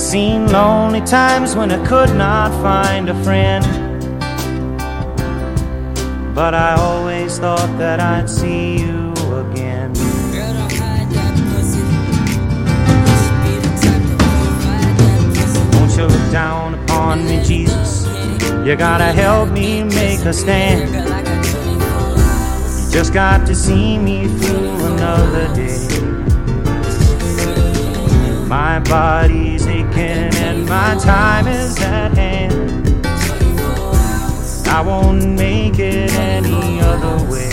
Seen lonely times when I could not find a friend, but I always thought that I'd see you again. Won't you look down upon me, Jesus? You gotta help me make a stand. You just got to see me through another day. My body's aching and my time is at hand. I won't make it any other way.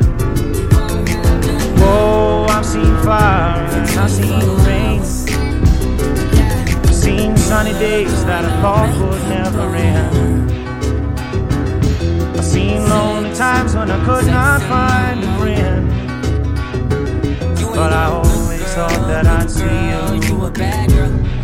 Oh, I've seen fire and I've seen rain. I've seen sunny days that I thought would never end. I've seen lonely times when I could not find a friend, but I always thought that I'd see you. You a bad girl.